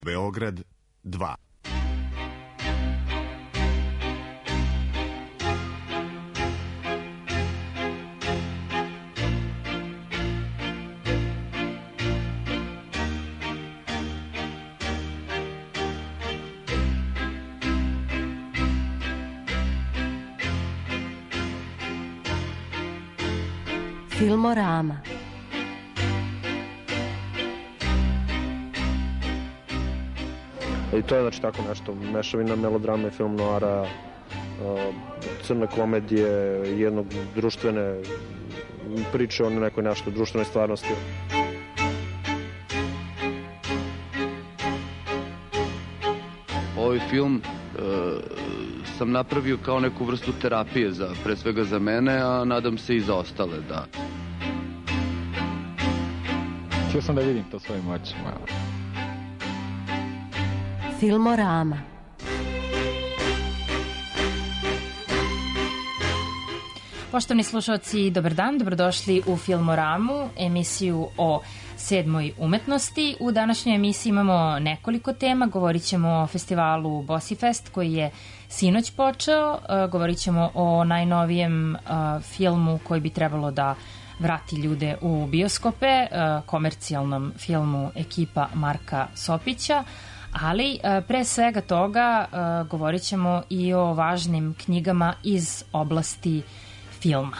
Beograd 2. Filmorama. I to je znači tako nešto, mešavina melodrame, film noara, crne komedije, jednog društvene priče o nekoj nešto društvenoj stvarnosti. Ovaj film sam napravio kao neku vrstu terapije, pre svega za mene, a nadam se i za ostale, da. Htio sam da vidim to svojim očima. Filmorama. Poštovani slušalci, dobar dan, dobrodošli u Filmoramu, emisiju o 7. umetnosti. U današnjoj emisiji imamo nekoliko tema, govorit ćemo o festivalu Bosifest koji je sinoć počeo, govorit ćemo o najnovijem filmu koji bi trebalo da vrati ljude u bioskope, komercijalnom filmu Ekipa Marka Sopića, ali pre svega toga govorit ćemo i o važnim knjigama iz oblasti filma.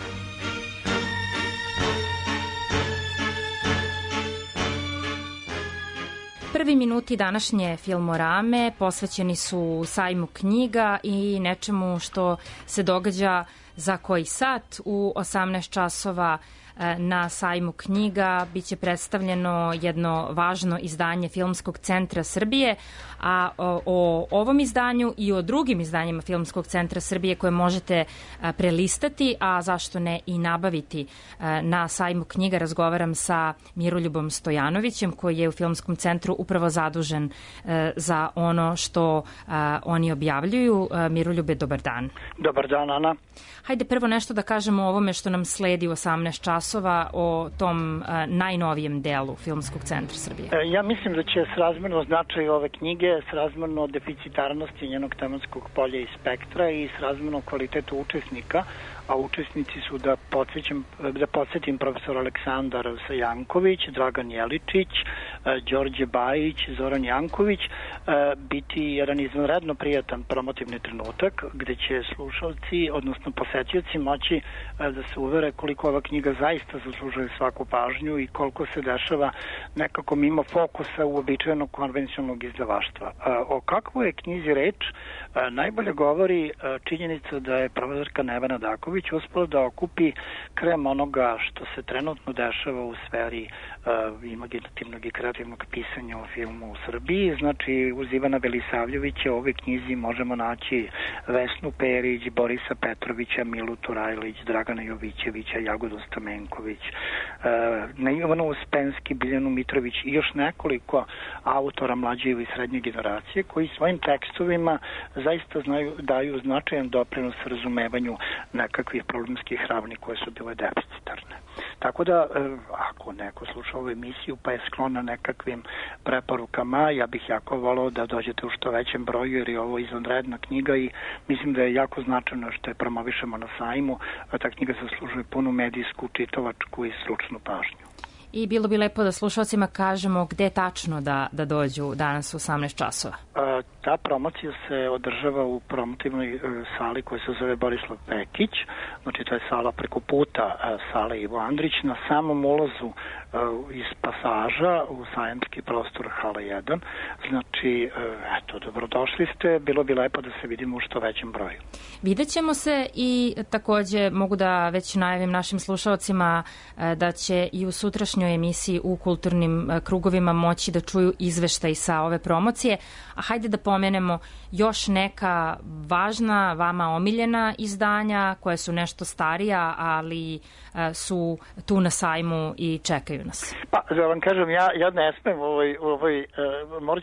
Prvi minuti današnje Filmorame posvećeni su sajmu knjiga i nečemu što se događa za koji sat u 18 časova na sajmu knjiga biće predstavljeno jedno važno izdanje Filmskog centra Srbije, a o ovom izdanju i o drugim izdanjima Filmskog centra Srbije koje možete prelistati, a zašto ne i nabaviti na sajmu knjiga, razgovaram sa Miroljubom Stojanovićem koji je u Filmskom centru upravo zadužen za ono što oni objavljuju. Miroljube, dobar dan. Dobar dan, Ana. Hajde prvo nešto da kažemo o ovome što nam sledi u 18 časova, o tom najnovijem delu Filmskog centra Srbije. Ja mislim da će srazmerno značaju ove knjige, srazmerno deficitarnosti njenog tematskog polja i spektra i srazmerno kvalitetu učesnika, a učesnici su, da podsjetim, profesor Aleksandar Sajanković, Dragan Jeličić, Đorđe Bajić, Zoran Janković, biti jedan izvanredno prijatan promotivni trenutak gde će slušalci, odnosno posetioci moći da se uvere koliko ova knjiga zaista zaslužuje svaku pažnju i koliko se dešava nekako mimo fokusa uobičajenog konvencionalnog izdavaštva. O kakvoj je knjizi reč najbolje govori činjenica da je profesorka Nevena Daković uspela da okupi krem onoga što se trenutno dešava u sferi imaginativnog i kreativnog pisanja o filmu u Srbiji. Znači, uz Ivana Velisavljevića u ovoj knjizi možemo naći Vesnu Perić, Borisa Petrovića, Milu Turajlić, Dragana Jovićevića, Jagodu Stamenković, Ivanu Uspenski, Biljanu Mitrović i još nekoliko autora mlađe i srednje generacije koji svojim tekstovima zaista daju značajan doprinos razumevanju nekakvih problemskih ravni koje su bile deficitarne. Tako da, ako neko sluša ovu emisiju pa je sklon na nekakvim preporukama, ja bih jako volao da dođete u što većem broju jer je ovo izvanredna knjiga i mislim da je jako značajno što je promovišemo na sajmu, a ta knjiga zaslužuje punu medijsku, čitalačku i stručnu pažnju. I bilo bi lepo da slušalcima kažemo gde tačno da dođu danas u 18 časova. Ta promocija se održava u promotivnoj sali koja se zove Borislav Pekić, znači to je sala preko puta sale Ivo Andrić, na samom ulazu iz pasaža u sajamski prostor hala 1. Znači, eto, dobrodošli ste, bilo bi lepo da se vidimo u što većem broju. Vidjet ćemo se i takođe mogu da već najavim našim slušalcima da će i u sutrašnjoj emisiji u kulturnim krugovima moći da čuju izveštaj sa ove promocije, a hajde da pomenemo još neka važna, vama omiljena izdanja koja su nešto starija, ali su tu na sajmu i čekaju nas. Pa, da vam kažem, ja ne smem morat ću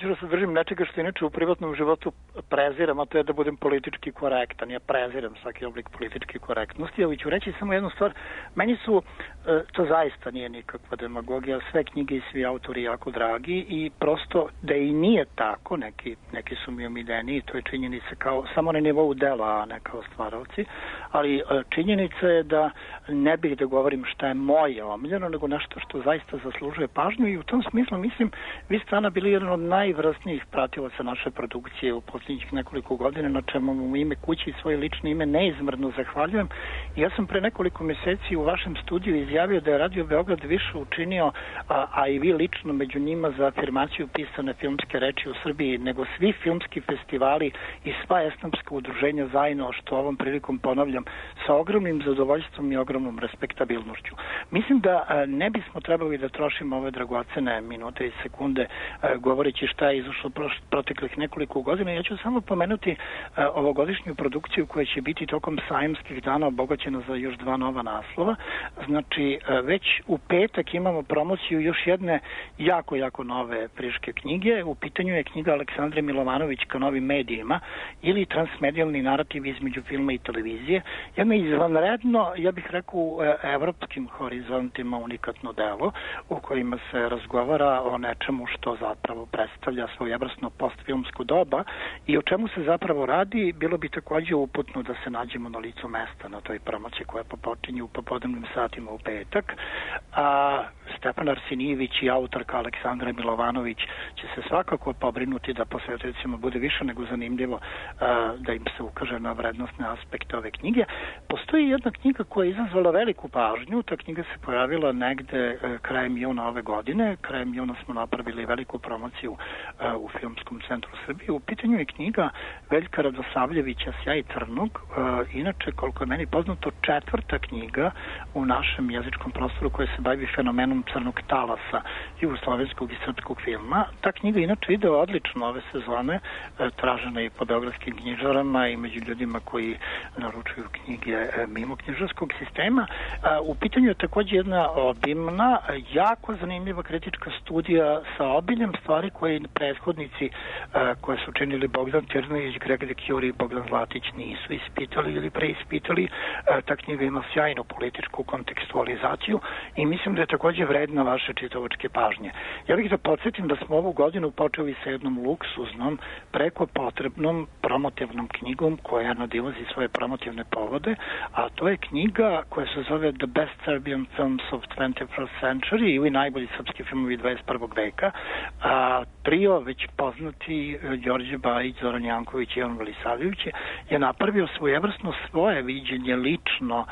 da se držim nečega što inače u privatnom životu preziram, a to je da budem politički korektan. Ja preziram svaki oblik političke korektnosti, ali ću reći samo jednu stvar. Meni su, to zaista nije nikakva demagogija, sve knjige i svi autori jako dragi i prosto da i nije tako, neki su mi omiljeni, to je činjenica kao samo na nivou dela, a ne kao stvaravci, ali činjenica je da ne bih da govorim šta je moje omiljeno, nego nešto što zaista zaslužuje pažnju i u tom smislu mislim vi ste, Ana, bili jedan od najvrstnijih pratilaca naše produkcije u posljednjih nekoliko godina, na čemu u ime kuće i svoje lično ime neizmjerno zahvaljujem. Ja sam pre nekoliko meseci u vašem studiju izjavio da je Radio Beograd više učinio, a i vi lično među njima, za afirmaciju pisane filmske reči u Srbiji, nego svi filmski festivali i sva esnamska udruženja zajedno, što ovom prilikom ponavljam, sa ogromnim zadovoljstvom i ogromnom respektabilnošću. Mislim da ne bismo trebali da trošimo ove dragocene minute i sekunde govoreći šta je izašlo proteklih nekoliko godina. Ja ću samo pomenuti ovogodišnju produkciju koja će biti tokom sajamskih dana obogaćena za još 2 nova naslova. Znači, već u petak imamo promociju još jedne jako nove friške knjige. U pitanju je knjiga Aleksandre Milovanović Ka novim medijima ili transmedijalni narativ između filma i televizije. Jedno izvanredno, ja bih rekao, u evropskim horizontima unikatno delo u kojima se razgovara o nečemu što zapravo predstavlja svojevrsno postfilmsko doba i o čemu se zapravo radi. Bilo bi takođe uputno da se nađemo na licu mesta na toj promociji koja popočinje u popodnevnim satima u petak. A Stepan Arsenijević i autorka Aleksandra Milovanović će se svakako pobrinuti da posvetiteljima bude više nego zanimljivo da im se ukaže na vrednostne aspekte ove knjige. Postoji jedna knjiga koja je izazvala veliku pažnju. Ta knjiga se pojavila negde krajem juna ove godine. Krajem juna smo napravili veliku promociju u Filmskom centru Srbije. U pitanju je knjiga Veljka Radosavljevića Sjaj crnog. Inače, koliko je meni poznato, 4. knjiga u našem jezičkom prostoru koja se bavi fenomenom crnog talasa jugoslovenskog i srpskog filma. Ta knjiga inače ide odlično ove sezone, tražena i po beogradskim knjižarama i među ljudima koji naručuju knjige mimo knjižarskog sistema. U pitanju je takođe jedna obimna, jako zanimljiva kritička studija sa obiljem stvari koje prethodnici koje su činili Bogdan Tjernović, Greg de Curie i Bogdan Zlatić nisu ispitali ili preispitali. Ta knjiga ima sjajnu političku kontekstualizaciju i mislim da je takođe vredna vaše čitavačke pažnje. Ja bih da podsjetim da smo ovu godinu počeli sa jednom luksuznom, preko potrebnom promotivnom knjigom koja nadilazi svoje promotivne povode, a to je knjiga koja se zove The Best Serbian Films of 21st Century ili najbolji srpski filmovi 21. veka. Trio već poznati Đorđe Bajić, Zoran Janković i Ivan Velisavljević je napravio svojevrsno svoje viđenje lično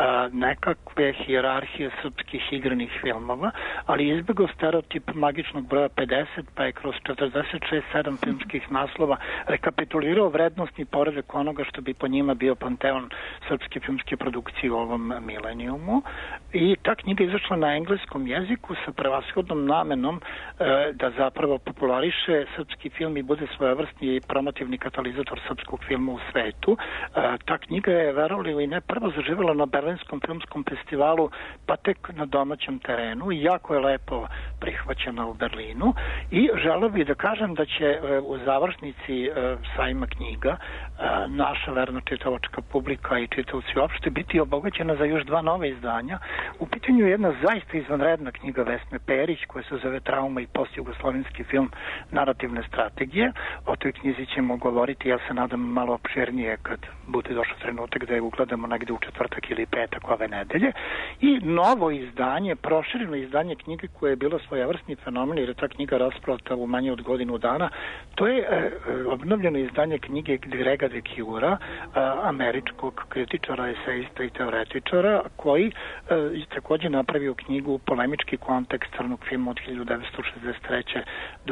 nekakve hijerarhije srpskih igranih filmova, ali izbjegao stereotip magičnog broja 50, pa je kroz 46-7 filmskih naslova rekapitulirao vrednostni poredak onoga što bi po njima bio panteon srpske filmske produkcije u ovom milenijumu. I ta knjiga izašla na engleskom jeziku sa prevashodnom namenom da zapravo populariše srpski film i bude svojevrsni promotivni katalizator srpskog filma u svetu. Ta knjiga je, verovali ili ne, prvo zaživjela na Berlinskom filmskom festivalu, pa tek na domaćem terenu i jako je lepo prihvaćena u Berlinu. I želeo bih da kažem da će u završnici sajma knjiga naša verna čitavačka publika i čitavci uopšte biti obogaćena za još 2 nove izdanja. U pitanju je jedna zaista izvanredna knjiga Vesne Perić koja se zove Trauma i postjugoslovenski film narativne strategije. O toj knjizi ćemo govoriti, ja se nadam, malo opširnije kad bude došao trenutak da je ugledamo negde u četvrtak ili petak ove nedelje. I novo izdanje, prošireno izdanje knjige koje je bilo svojevrsni fenomen jer je ta knjiga rasprota u manje od godinu dana. To je obnovljeno izdanje knjige Grega de Curea, američkog kritičara, esejista i teoretičara, koji takođe napravio knjigu Polemički kontekst crnog filma od 1963. do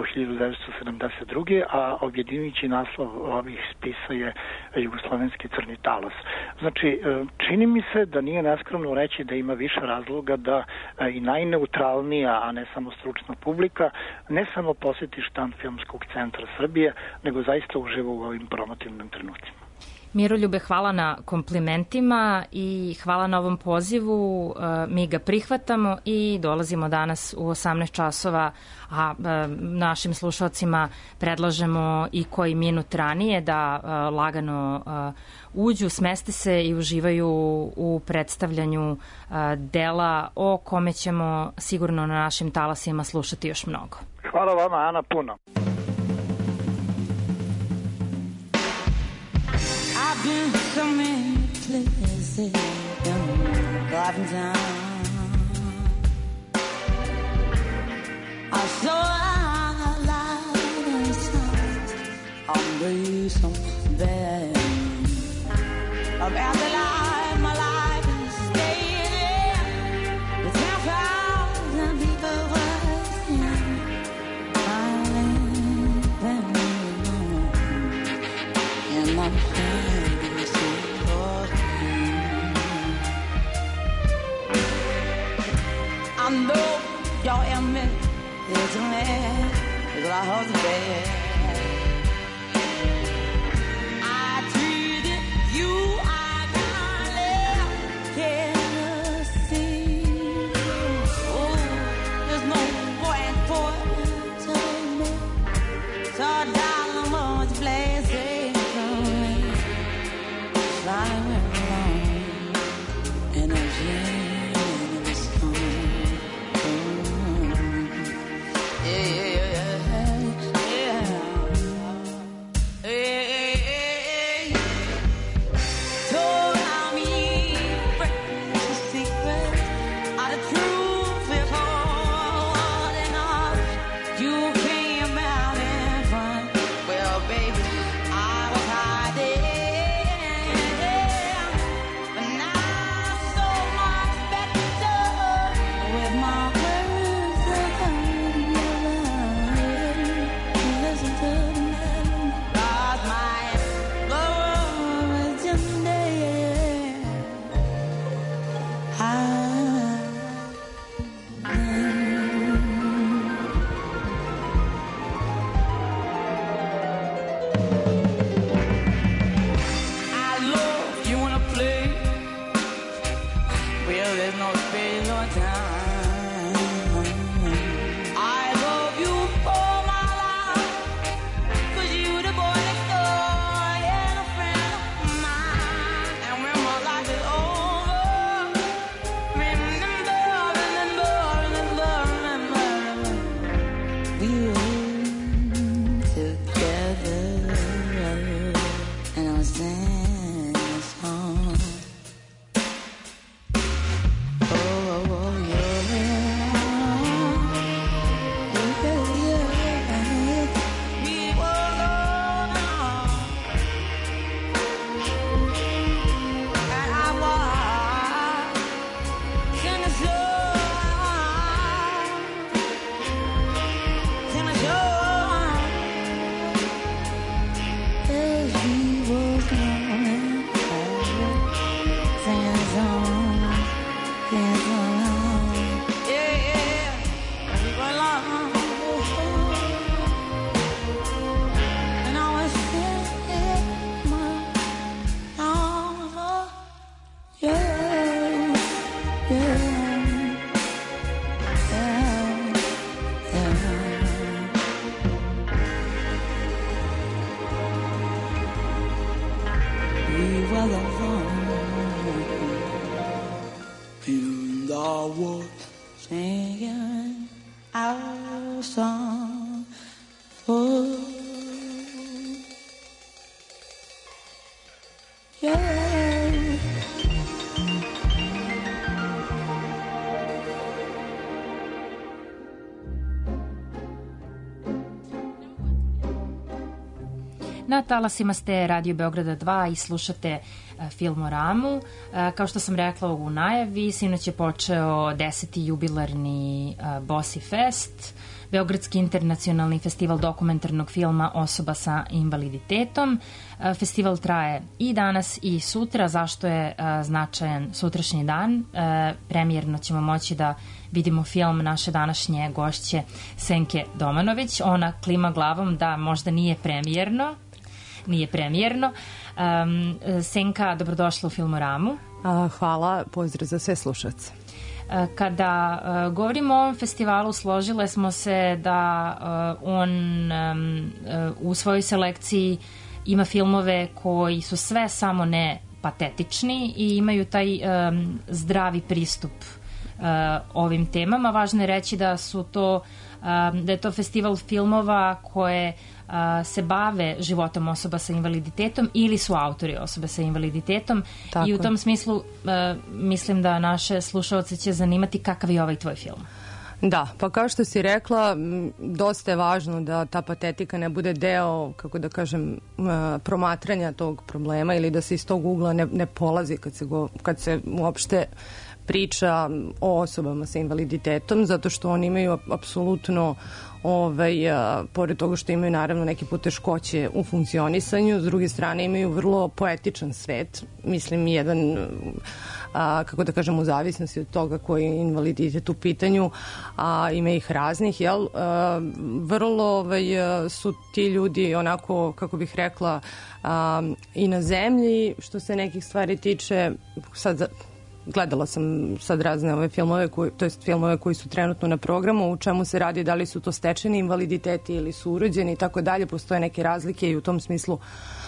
1972. a objedinjujući naslov ovih spisa je Jugoslovenski crni talas. Znači, čini mi se da nije neskromno reći da ima više razloga da i najneutralnija, a ne samo stručna publika, ne samo posjeti štand Filmskog centra Srbije, nego zaista uživa u ovim promotivnim trenucima. Miroljube, hvala na komplimentima i hvala na ovom pozivu. Mi ga prihvatamo i dolazimo danas u 18 časova, a našim slušalcima predlažemo i koji minut ranije da lagano uđu, smeste se i uživaju u predstavljanju dela o kome ćemo sigurno na našim talasima slušati još mnogo. Hvala vama, Ana, puno. I've been so many places driving down. I saw a light and sound on the somewhere about the life my life is staying with 10,000 people watching. And my pain is so I know your enemy is a man, because I was bad. I treated you, I kindly can't see. Oh, there's no point for it to me. So darling, won't you please say something? Flying along in a dream. Na talasima ste Radio Beograda 2 i slušate Filmoramu. Kao što sam rekla u najavi, sinoć je počeo 10. jubilarni Bossi Fest, Beogradski internacionalni festival dokumentarnog filma osoba sa invaliditetom. Festival traje i danas i sutra. Zašto je značajan sutrašnji dan? Premijerno ćemo moći da vidimo film naše današnje gošće Senke Domanović. Ona klima glavom da možda nije premijerno. nije premijerno. Senka, dobrodošla u Filmoramu. Hvala, pozdrav za sve slušaoce. Kada govorimo o ovom festivalu, složile smo se da on u svojoj selekciji ima filmove koji su sve samo ne patetični i imaju taj zdravi pristup ovim temama. Važno je reći da je to festival filmova koje se bave životom osoba sa invaliditetom ili su autori osobe sa invaliditetom. Tako. I u tom smislu mislim da naše slušaoce će zanimati kakav je ovaj tvoj film. Da, pa kao što si rekla, dosta je važno da ta patetika ne bude deo, kako da kažem, promatranja tog problema ili da se iz tog ugla ne polazi kad se uopšte priča o osobama sa invaliditetom, zato što oni imaju apsolutno pored toga što imaju naravno neke poteškoće u funkcionisanju, s druge strane imaju vrlo poetičan svet, mislim jedan kako da kažem u zavisnosti od toga koji je invaliditet u pitanju, a ima ih raznih, jel? Vrlo su ti ljudi onako, kako bih rekla, i na zemlji, što se nekih stvari tiče, sad gledala sam sad razne ove filmove, filmove koji su trenutno na programu, u čemu se radi, da li su to stečeni invaliditeti ili su urođeni i tako dalje, postoje neke razlike i u tom smislu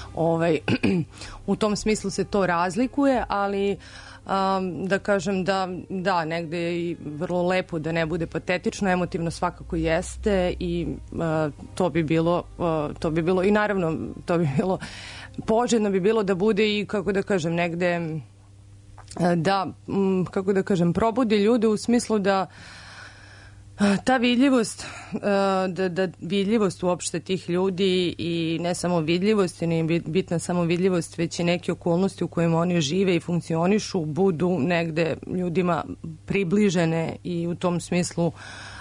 u tom smislu se to razlikuje, ali da kažem da negde je i vrlo lepo da ne bude patetično, emotivno svakako jeste i to bi bilo i naravno to bi bilo poželjno bi bilo da bude i kako da kažem negde da, kako da kažem, probudi ljude u smislu da ta vidljivost, da vidljivost uopšte tih ljudi i ne samo vidljivost, nije bitna samo vidljivost, već i neke okolnosti u kojima oni žive i funkcionišu budu negde ljudima približene i u tom smislu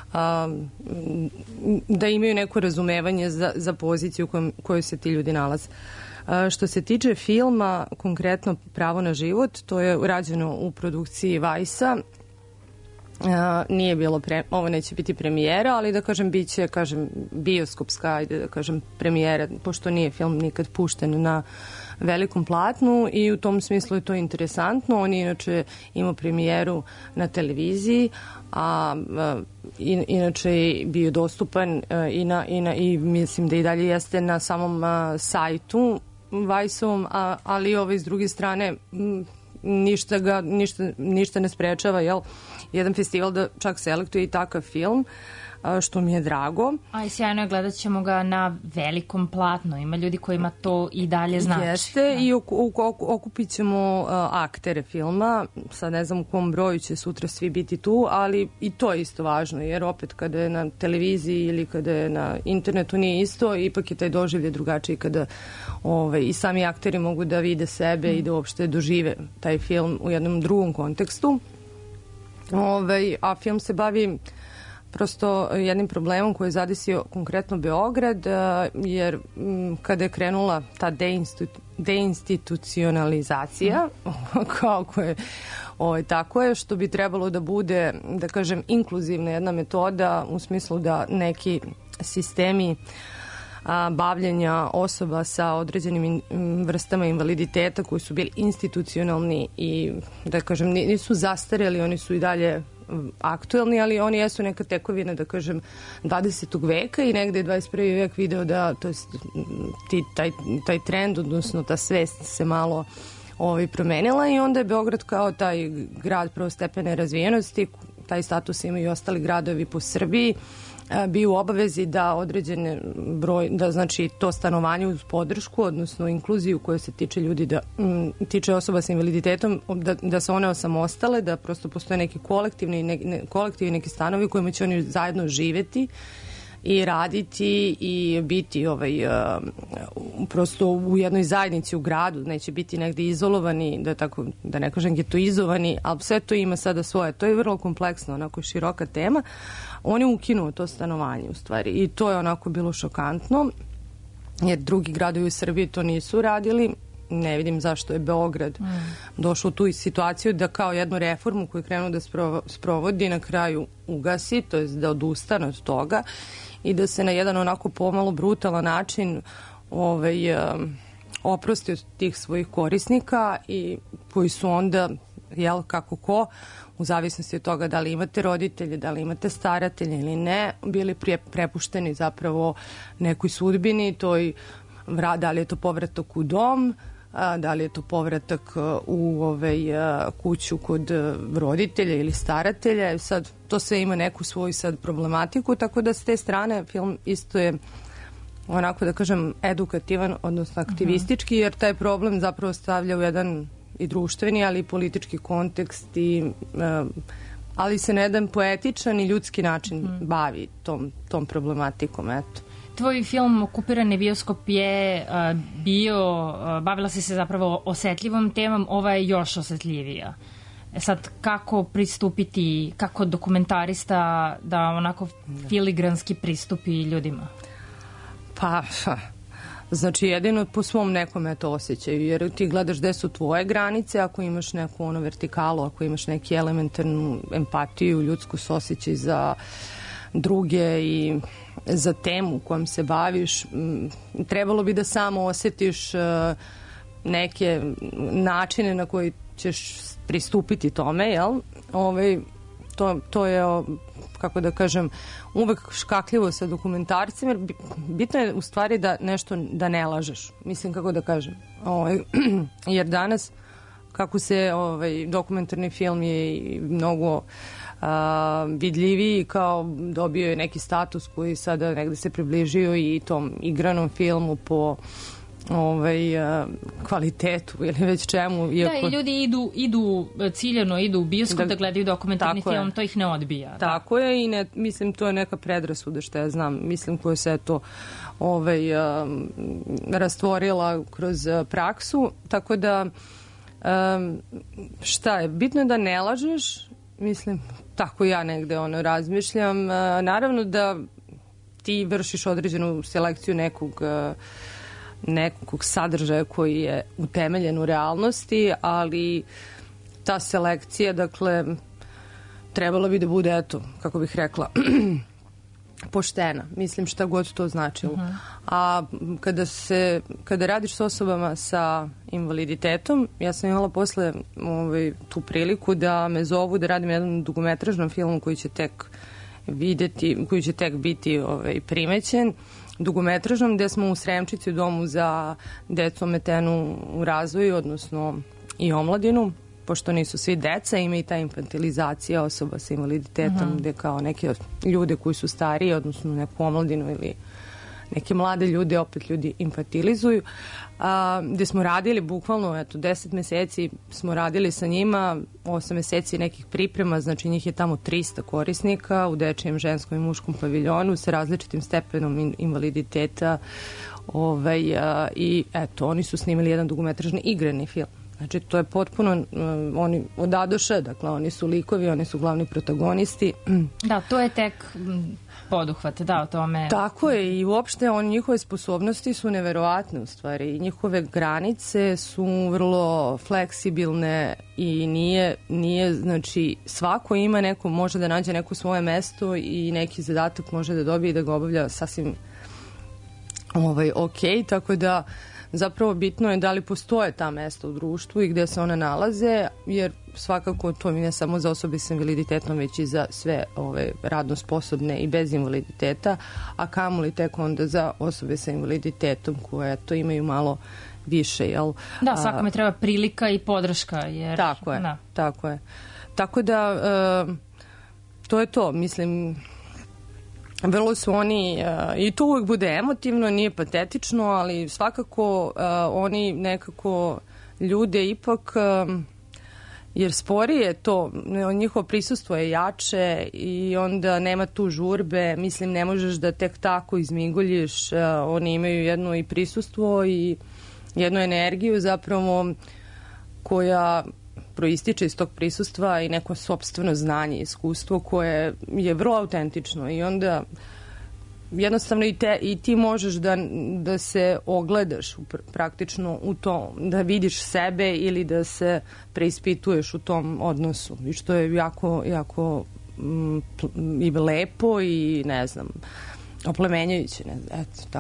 da imaju neko razumevanje za poziciju u kojoj se ti ljudi nalaze. Što se tiče filma, konkretno Pravo na život, to je rađeno u produkciji Vajsa. Nije bilo, ovo neće biti premijera, ali da kažem, bit će, bioskopska, ajde da kažem, premijera, pošto nije film nikad pušten na velikom platnu i u tom smislu je to interesantno. On inače ima premijeru na televiziji, a inače je bio dostupan i mislim da i dalje jeste na samom sajtu Vajsovom, ali s druge strane ništa ne sprečava, jel? Jedan festival da čak selektuje i takav film, što mi je drago. A i sjajno je, gledat ćemo ga na velikom platnu. Ima ljudi kojima to i dalje znači. Jeste, i okupit ćemo aktere filma. Sad ne znam u kom broju će sutra svi biti tu, ali i to je isto važno, jer opet kada je na televiziji ili kada je na internetu nije isto, ipak je taj doživlje drugačiji kada i sami akteri mogu da vide sebe i da uopšte dožive taj film u jednom drugom kontekstu. A film se bavi prosto jednim problemom koji je zadesio konkretno Beograd, jer kada je krenula ta deinstitucionalizacija, kako je, tako je, što bi trebalo da bude, da kažem, inkluzivna jedna metoda u smislu da neki sistemi bavljenja osoba sa određenim vrstama invaliditeta koji su bili institucionalni i, da kažem, nisu zastarjeli, oni su i dalje aktuelni, ali oni jesu neka tekovina, da kažem, 20. veka i negde je 21. vek video da taj trend, odnosno ta svest se malo promenila i onda je Beograd kao taj grad prvostepene razvijenosti, taj status imaju i ostali gradovi po Srbiji, bio u obavezi da određene broj, da znači to stanovanje uz podršku, odnosno inkluziju koja se tiče ljudi, tiče osoba sa invaliditetom, da se one osamostale, da prosto postoje neki kolektivni neki stanovi u kojima će oni zajedno živeti i raditi i biti prosto u jednoj zajednici u gradu, neće biti negde izolovani, da ne kažem getoizovani, ali sve to ima sada svoje. To je vrlo kompleksno, onako široka tema. On je ukinuo to stanovanje u stvari i to je onako bilo šokantno, jer drugi gradovi u Srbiji to nisu radili. Ne vidim zašto je Beograd došao u tu situaciju da kao jednu reformu koju je krenuo da sprovodi na kraju ugasi, to je da odustane od toga i da se na jedan onako pomalo brutalan način oprosti od tih svojih korisnika i koji su onda, kako ko, u zavisnosti od toga da li imate roditelje, da li imate staratelje ili ne, bili prepušteni zapravo nekoj sudbini, da li je to povratak u dom, da li je to povratak u kuću kod roditelja ili staratelja. Sad, to sve ima neku svoju sad problematiku, tako da s te strane film isto je onako da kažem edukativan, odnosno aktivistički, jer taj problem zapravo stavlja u jedan i društveni, ali i politički kontekst, ali se na jedan poetičan i ljudski način bavi tom problematikom, eto. Tvoj film Okupirani bioskop je bavila si se zapravo osetljivom temom, ova je još osetljivija. Sad, kako pristupiti, kako dokumentarista da onako filigranski pristupi ljudima? Znači, jedino po svom nekome to osjećaju, jer ti gledaš gde su tvoje granice, ako imaš neku vertikalu, ako imaš neki elementarnu empatiju, ljudsku osjećaj za druge i za temu kojom se baviš, trebalo bi da samo osetiš neke načine na koji ćeš pristupiti tome, jel? To je, kako da kažem, uvek škakljivo sa dokumentarcima, jer bitno je u stvari da ne lažeš. Mislim, kako da kažem. Jer danas, kako se dokumentarni film je mnogo vidljiviji, kao dobio je neki status koji sada negde se približio i tom igranom filmu po kvalitetu ili već čemu. Iako... Da, i ljudi ciljano idu u bioskop da gledaju dokumentarni film, to ih ne odbija. Tako je i mislim to je neka predrasuda što ja znam, mislim koja se to rastvorila kroz praksu, tako da šta je, bitno je da ne lažeš, mislim, tako ja negde razmišljam. Naravno da ti vršiš određenu selekciju nekog sadržaja koji je utemeljen u realnosti, ali ta selekcija, dakle, trebala bi da bude, eto, kako bih rekla, poštena. Mislim, šta god to značilo. A kada radiš s osobama sa invaliditetom, ja sam imala posle tu priliku da me zovu da radim jedan dugometražnom filmu koji će tek biti primećen, dugometražnom, gde smo u Sremčici u domu za decu ometenu u razvoju, odnosno i omladinu, pošto nisu svi deca, ima i ta infantilizacija osoba sa invaliditetom, gde kao neke ljude koji su stariji, odnosno neku omladinu ili neke mlade ljude, opet ljudi infantilizuju, gde smo radili bukvalno, 10 meseci smo radili sa njima, 8 meseci nekih priprema, znači njih je tamo 300 korisnika u dečijem, ženskom i muškom paviljonu sa različitim stepenom invaliditeta i eto, oni su snimali jedan dugometražni igrani film. Znači, to je potpuno, oni odadoše, dakle, oni su likovi, oni su glavni protagonisti. Da, to je tek poduhvat, da, o tome. Tako je, i uopšte njihove sposobnosti su neverovatne u stvari. I njihove granice su vrlo fleksibilne i nije, znači, svako ima neko, može da nađe neko svoje mesto i neki zadatak može da dobije i da ga obavlja sasvim ok, tako da zapravo bitno je da li postoje ta mesta u društvu i gde se one nalaze, jer svakako to mi ne samo za osobe sa invaliditetom, već i za sve radno sposobne i bez invaliditeta, a kamoli tek onda za osobe sa invaliditetom koje to imaju malo više, jel? Da, svakome treba prilika i podrška, jer... Tako je, tako je. Tako da, to je to, mislim... Vrlo su oni, i to uvijek bude emotivno, nije patetično, ali svakako oni nekako ljude ipak, jer sporije to, njihovo prisustvo je jače i onda nema tu žurbe, mislim ne možeš da tek tako izmigoljiš, oni imaju jedno i prisustvo i jednu energiju zapravo koja proističe iz tog prisustva i neko sopstveno znanje i iskustvo koje je vrlo autentično i onda jednostavno i ti možeš da se ogledaš praktično u to, da vidiš sebe ili da se preispituješ u tom odnosu i što je jako i lepo i ne znam, oplemenjujuće, eto tako.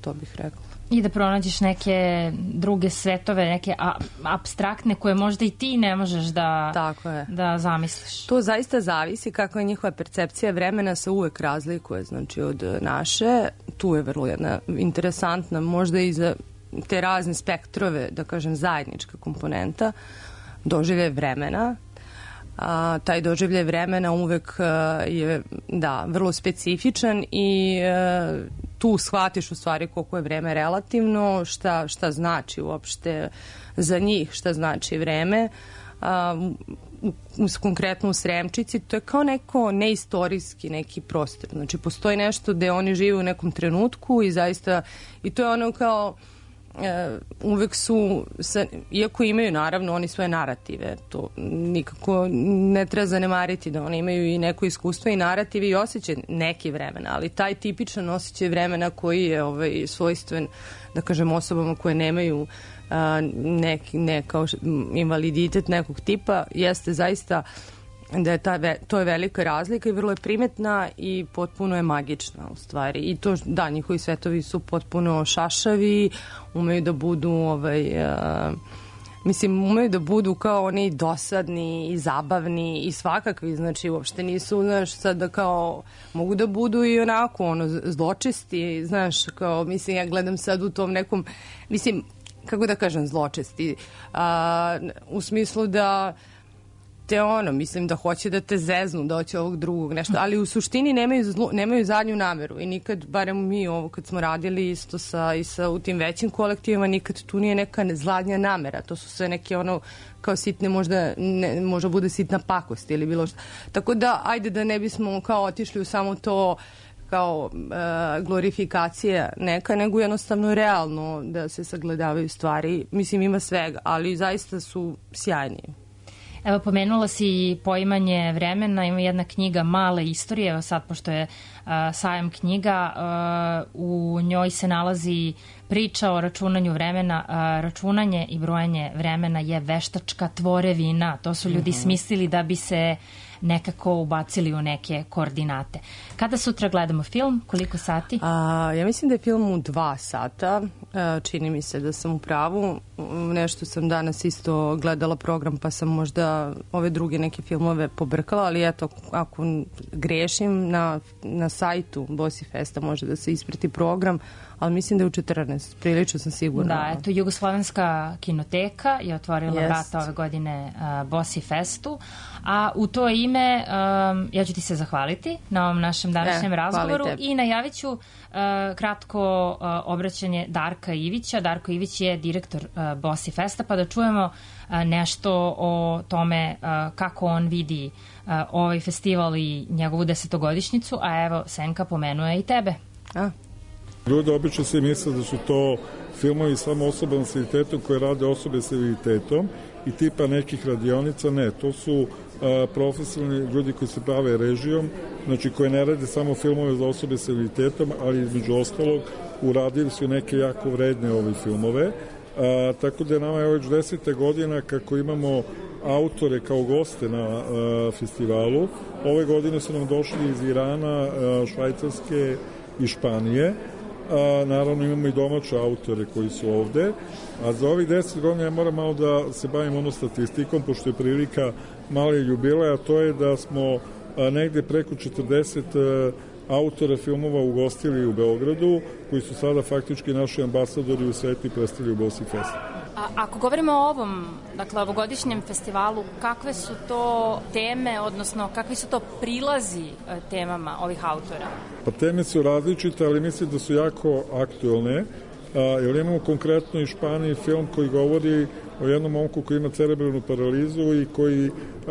to bih rekla. I da pronađeš neke druge svetove, neke apstraktne koje možda i ti ne možeš da zamisliš. To zaista zavisi kako je njihova percepcija vremena, se uvek razlikuje, znači od naše. Tu je vrlo jedna interesantna, možda i za te razne spektrove, da kažem, zajednička komponenta, doživljaj vremena. Taj doživljaj vremena uvek je, vrlo specifičan i tu shvatiš u stvari koliko je vreme relativno, šta znači uopšte za njih, šta znači vreme. Konkretno u Sremčici, to je kao neko neistorijski neki prostor. Znači, postoji nešto gde oni žive u nekom trenutku i zaista, i to je ono kao uvek su, iako imaju naravno oni svoje narative, to nikako ne treba zanemariti da oni imaju i neko iskustvo i narative i osjećaj neki vremena, ali taj tipičan osjećaj vremena koji je svojstven, da kažem, osobama koje nemaju nekao invaliditet nekog tipa, jeste zaista da je to je velika razlika i vrlo je primetna i potpuno je magična u stvari. I to, njihovi svetovi su potpuno šašavi, umeju da budu umeju da budu kao oni dosadni i zabavni i svakakvi, znači uopšte nisu, sad da kao, mogu da budu i onako, zločesti, znaš, kao, ja gledam sad u tom nekom, kako da kažem, zločesti, u smislu da te da hoće da te zeznu, da hoće ovog drugog nešto, ali u suštini nemaju zadnju nameru i nikad, barem mi kad smo radili isto u tim većim kolektivima, nikad tu nije neka zadnja namera, to su sve neke kao sitne, možda bude sitna pakost ili bilo što. Tako da, ajde da ne bismo kao otišli u samo to kao glorifikacija neka, nego jednostavno realno da se sagledavaju stvari. Ima svega, ali zaista su sjajni. Evo, pomenula si poimanje vremena, ima jedna knjiga Male istorije, evo sad pošto je sajam knjiga, u njoj se nalazi priča o računanju vremena. Računanje i brojanje vremena je veštačka tvorevina, to su ljudi smislili da bi se nekako ubacili u neke koordinate. Kada sutra gledamo film? Koliko sati? Ja mislim da je film u 2 sata. Čini mi se da sam u pravu. Nešto sam danas isto gledala program, pa sam možda ove druge neke filmove pobrkala, ali eto, ako grešim, na sajtu Bosi Festa može da se isprati program, ali mislim da je u 14. Prilično sam sigurna. Da, eto, Jugoslovenska kinoteka je otvorila vrata ove godine Bosi Festu, a u to ime ja ću ti se zahvaliti na ovom našem današnjem razgovoru i najavit ću kratko obraćanje Darka Ivića. Darko Ivić je direktor Bosi Festa, pa da čujemo nešto o tome kako on vidi ovaj festival i njegovu 10-godišnjicu, a evo, Senka pomenuje i tebe. Ljudi obično se misle da su to filmovi samo osoba s invaliditetom koje rade osobe s invaliditetom i tipa nekih radionica. Ne, to su profesionalni ljudi koji se bave režijom, znači koji ne rade samo filmove za osobe s invaliditetom, ali između ostalog uradili su neke jako vredne ove filmove. Tako da nama je već 10. godina kako imamo autore kao goste na festivalu. Ove godine su nam došli iz Irana, Švajcarske i Španije. Naravno imamo i domaće autore koji su ovde, a za ovih 10 godina ja moram malo da se bavim statistikom, pošto je prilika male jubileja, a to je da smo negde preko 40 autora filmova ugostili u Beogradu, koji su sada faktički naši ambasadori u svetu i predstavljaju Bosi Fest. Ako govorimo o ovom, dakle, ovogodišnjem festivalu, kakve su to teme, odnosno kakvi su to prilazi temama ovih autora? Pa teme su različite, ali mislim da su jako aktuelne. Jer imamo konkretno i Španiji film koji govori o jednom momku koji ima cerebralnu paralizu i koji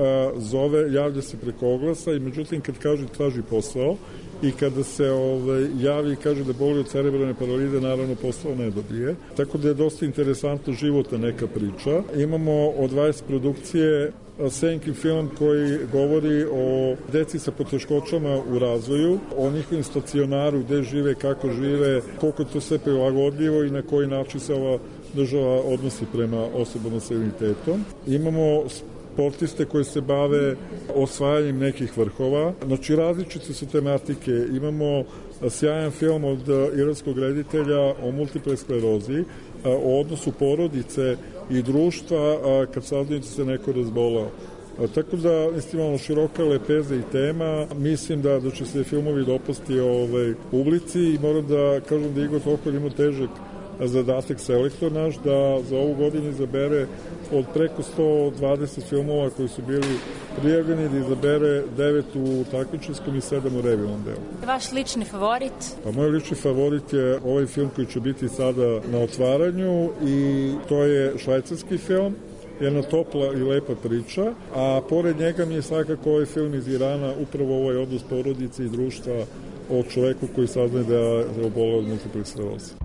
javlja se preko oglasa i međutim kad kaže traži posao i kada se javi i kaže da boli od cerebralne paralize, naravno posao ne dobije. Tako da je dosta interesantna životna neka priča. Imamo od 20 produkcije Senkin film koji govori o deci sa poteškoćama u razvoju, o njihovim stacionaru, gde žive, kako žive, koliko je to sve prilagodljivo i na koji način se ova država odnosi prema osobama sa invaliditetom. Imamo sportiste koji se bave osvajanjem nekih vrhova. Znači, različite su tematike. Imamo sjajan film od iranskog reditelja o multiple sklerozi, o odnosu porodice i društva kad saznaju da se neko razbolao. Tako da, imamo široka lepeza i tema. Mislim da će se filmovi dopasti publici i moram da kažem da Igor Tokor ima težak zadatak selektor naš, da za ovu godinu izabere od preko 120 filmova koji su bili prijavljeni, da izabere 9 u takmičarskom i 7 u revijalnom delu. Vaš lični favorit? Pa moj lični favorit je ovaj film koji će biti sada na otvaranju i to je švajcarski film, jedna topla i lepa priča, a pored njega mi je svakako ovaj film iz Irana, upravo ovaj odnos porodice i društva o čoveku koji saznaje da je oboleo od multiple skleroze.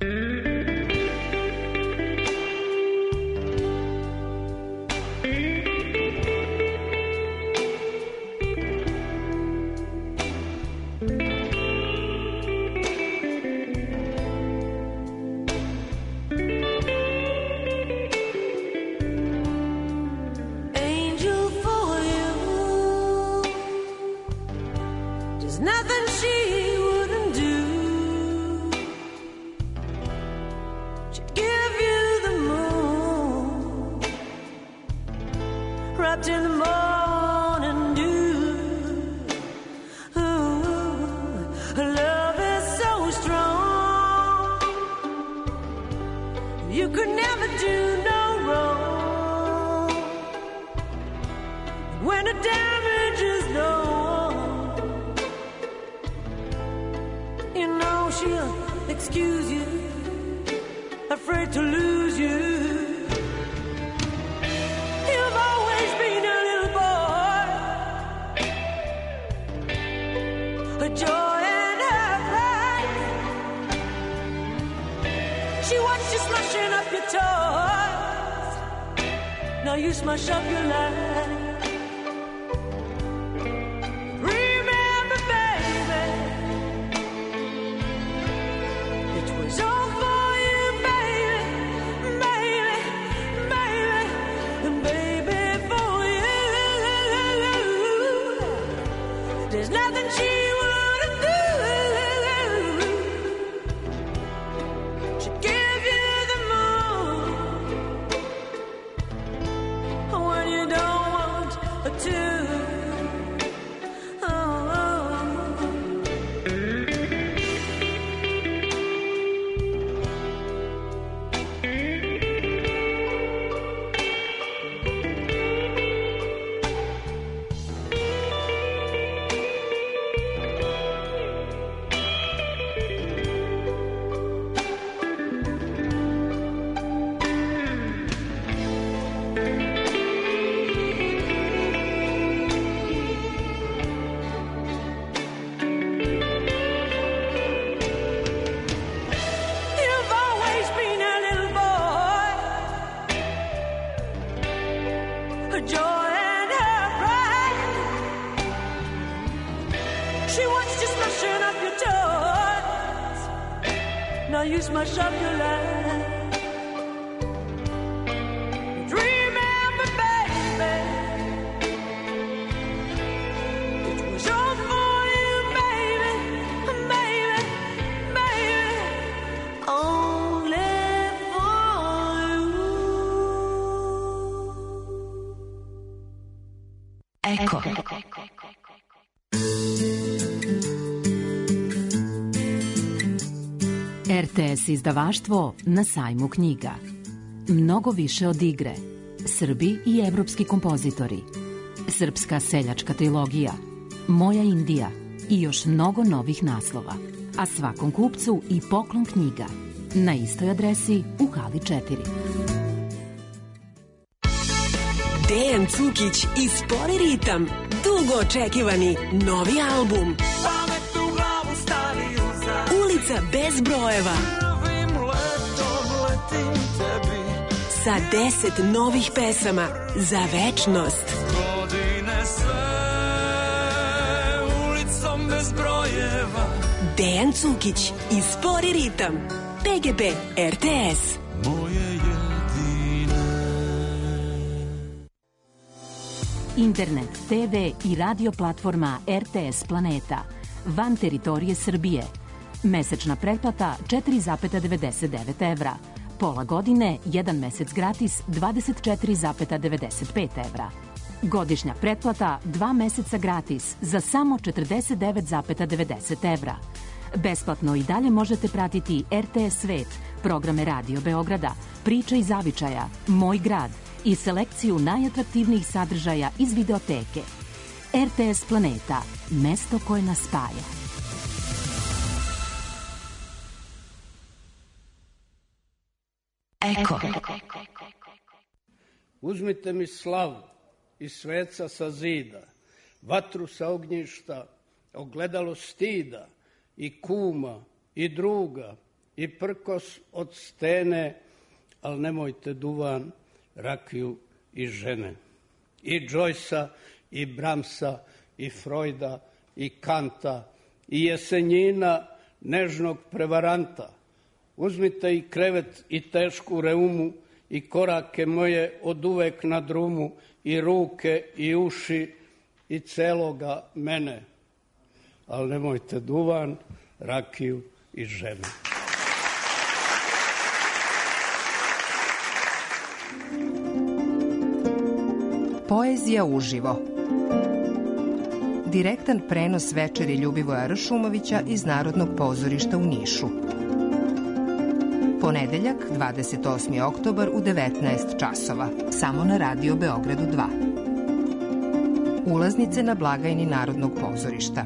Eko. RTS izdavaštvo na sajmu knjiga. Mnogo više od igre. Srbi i evropski kompozitori. Srpska seljačka trilogija. Moja Indija i još mnogo novih naslova. A svakom kupcu i poklon knjiga. Na istoj adresi u hali 4. Dejan Cukić i Spori ritam. Dugo očekivani novi album. Ulica bez brojeva. Sa 10 novih pesama za večnost. Dejan Cukić i Spori ritam. PGP RTS. Internet, TV i radio platforma RTS Planeta. van teritorije Srbije. Mesečna pretplata 4,99 evra. Pola godine, 1 mesec gratis 24,95 evra. Godišnja pretplata 2 meseca gratis za samo 49,90 evra. Besplatno i dalje možete pratiti RTS Svet, programe Radio Beograda, Priče iz zavičaja, Moj grad i selekciju najatraktivnijih sadržaja iz videoteke. RTS Planeta, mesto koje nas spaja. Eko. Uzmite mi slavu i sveca sa zida, vatru sa ognjišta, ogledalo stida, i kuma, i druga, i prkos od stene, al nemojte duvan, rakiju i žene. I Joycea, i Bramsa, i Freuda, i Kanta, i Jesenjina, nežnog prevaranta. Uzmite i krevet i tešku reumu, i korake moje od uvek na drumu, i ruke i uši, i celoga mene. Ali nemojte duvan, rakiju i žene. Poezija uživo. Direktan prenos večeri Ljubivoja Ršumovića iz Narodnog pozorišta u Nišu. Ponedeljak, 28. oktobar u 19 časova. Samo na Radio Beogradu 2. Ulaznice na blagajni Narodnog pozorišta.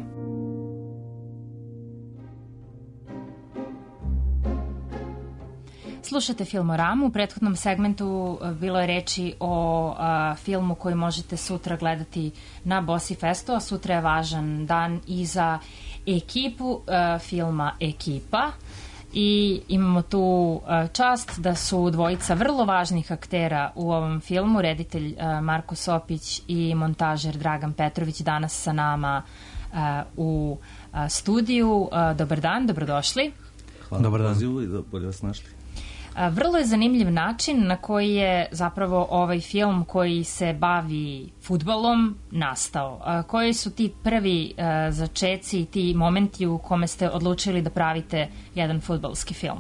Slušate Filmoramu. U prethodnom segmentu bilo je reči o filmu koji možete sutra gledati na Bosi Festu, a sutra je važan dan i za ekipu filma Ekipa. I imamo tu čast da su dvojica vrlo važnih aktera u ovom filmu, reditelj Marko Sopić i montažer Dragan Petrović, danas sa nama u studiju. Dobar dan, dobrodošli. Hvala na pozivu i bolje vas našli. Vrlo je zanimljiv način na koji je zapravo ovaj film koji se bavi fudbalom nastao. Koji su ti prvi začeci i ti momenti u kome ste odlučili da pravite jedan fudbalski film?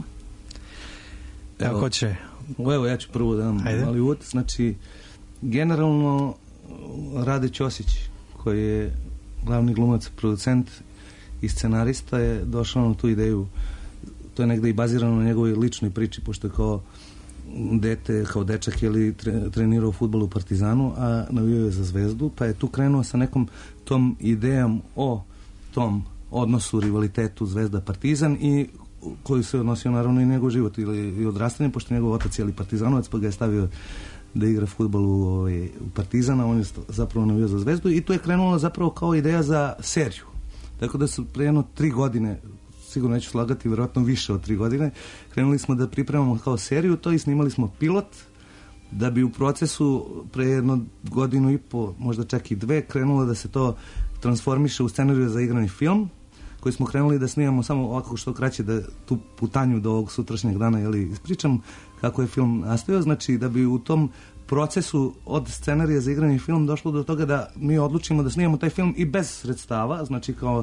Evo, ko će? Evo, ja ću prvo da vam mali uvod. Znači, generalno Rade Ćosić, koji je glavni glumac, producent i scenarista, je došao na tu ideju. To je negde i bazirano na njegovoj ličnoj priči, pošto je kao dete, kao dečak je trenirao fudbal u Partizanu, a navijao je za Zvezdu, pa je tu krenuo sa nekom tom idejom o tom odnosu, rivalitetu Zvezda-Partizan i koji se odnosio naravno i njegov život i odrastanje, pošto njegov otac je Partizanovac, pa ga je stavio da igra fudbal u Partizana, on je zapravo navijao za Zvezdu i tu je krenulo zapravo kao ideja za seriju. Tako da su pre jedno 3 godine, sigurno neću slagati, vjerojatno više od 3 godine, krenuli smo da pripremamo kao seriju to i snimali smo pilot, da bi u procesu pre jedno 1.5 godinu, možda čak i 2, krenulo da se to transformiše u scenariju za igrani film, koji smo krenuli da snimamo samo ovako što kraće, da tu putanju do ovog sutrašnjeg dana ispričam kako je film nastao. Znači da bi u tom procesu od scenarija za igrani film došlo do toga da mi odlučimo da snimamo taj film i bez sredstava, znači kao